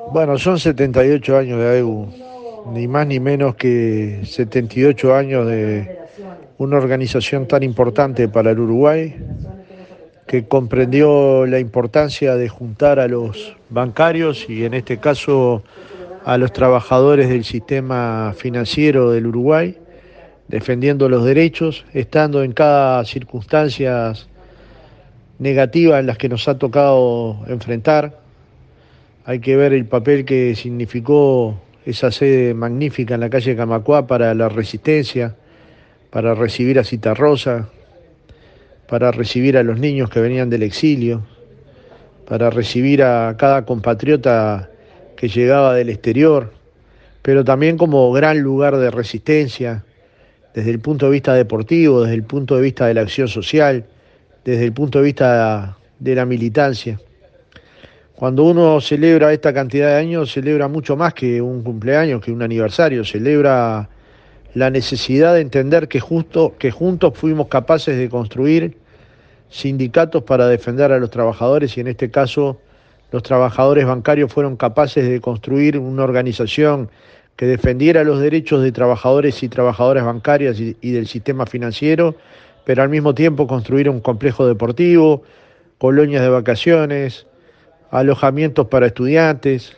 Bueno, son 78 años de AEU, ni más ni menos que 78 años de una organización tan importante para el Uruguay, que comprendió la importancia de juntar a los bancarios y en este caso a los trabajadores del sistema financiero del Uruguay, defendiendo los derechos, estando en cada circunstancia negativa en las que nos ha tocado enfrentar. Hay que ver el papel que significó esa sede magnífica en la calle Camacuá para la resistencia, para recibir a Citarrosa, para recibir a los niños que venían del exilio, para recibir a cada compatriota que llegaba del exterior, pero también como gran lugar de resistencia, desde el punto de vista deportivo, desde el punto de vista de la acción social, desde el punto de vista de la militancia. Cuando uno celebra esta cantidad de años, celebra mucho más que un cumpleaños, que un aniversario, celebra la necesidad de entender que juntos fuimos capaces de construir sindicatos para defender a los trabajadores y en este caso los trabajadores bancarios fueron capaces de construir una organización que defendiera los derechos de trabajadores y trabajadoras bancarias y del sistema financiero, pero al mismo tiempo construir un complejo deportivo, colonias de vacaciones, alojamientos para estudiantes,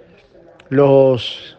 los,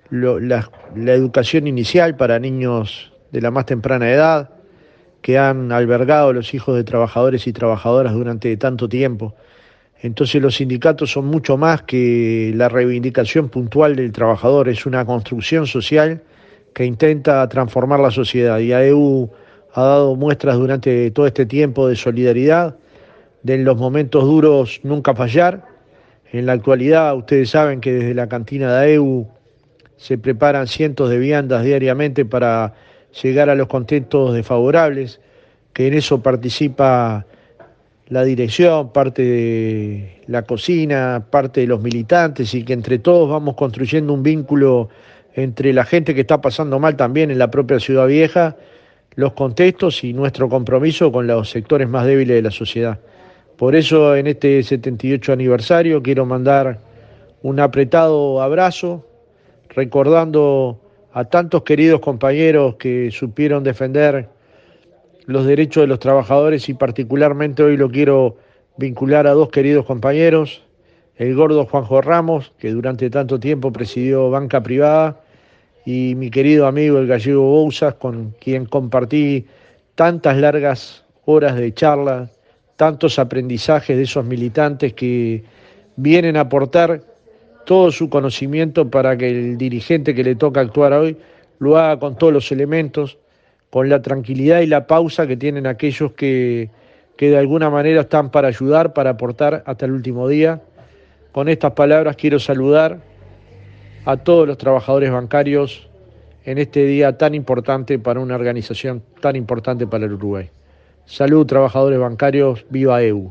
la educación inicial para niños de la más temprana edad, que han albergado a los hijos de trabajadores y trabajadoras durante tanto tiempo. Entonces los sindicatos son mucho más que la reivindicación puntual del trabajador, es una construcción social que intenta transformar la sociedad. Y AEU ha dado muestras durante todo este tiempo de solidaridad, de en los momentos duros nunca fallar. En la actualidad ustedes saben que desde la cantina de AEU se preparan cientos de viandas diariamente para llegar a los contentos desfavorables, que en eso participa la dirección, parte de la cocina, parte de los militantes y que entre todos vamos construyendo un vínculo entre la gente que está pasando mal también en la propia Ciudad Vieja, los contextos y nuestro compromiso con los sectores más débiles de la sociedad. Por eso en este 78 aniversario quiero mandar un apretado abrazo, recordando a tantos queridos compañeros que supieron defender los derechos de los trabajadores y particularmente hoy lo quiero vincular a dos queridos compañeros, el gordo Juanjo Ramos, que durante tanto tiempo presidió Banca Privada, y mi querido amigo el gallego Bouzas, con quien compartí tantas largas horas de charla, tantos aprendizajes de esos militantes que vienen a aportar todo su conocimiento para que el dirigente que le toca actuar hoy lo haga con todos los elementos, con la tranquilidad y la pausa que tienen aquellos que de alguna manera están para ayudar, para aportar hasta el último día. Con estas palabras quiero saludar a todos los trabajadores bancarios en este día tan importante para una organización tan importante para el Uruguay. Salud, trabajadores bancarios, viva AEU.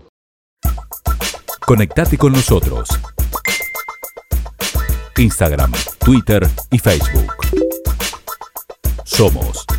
Conectate con nosotros. Instagram, Twitter y Facebook. Somos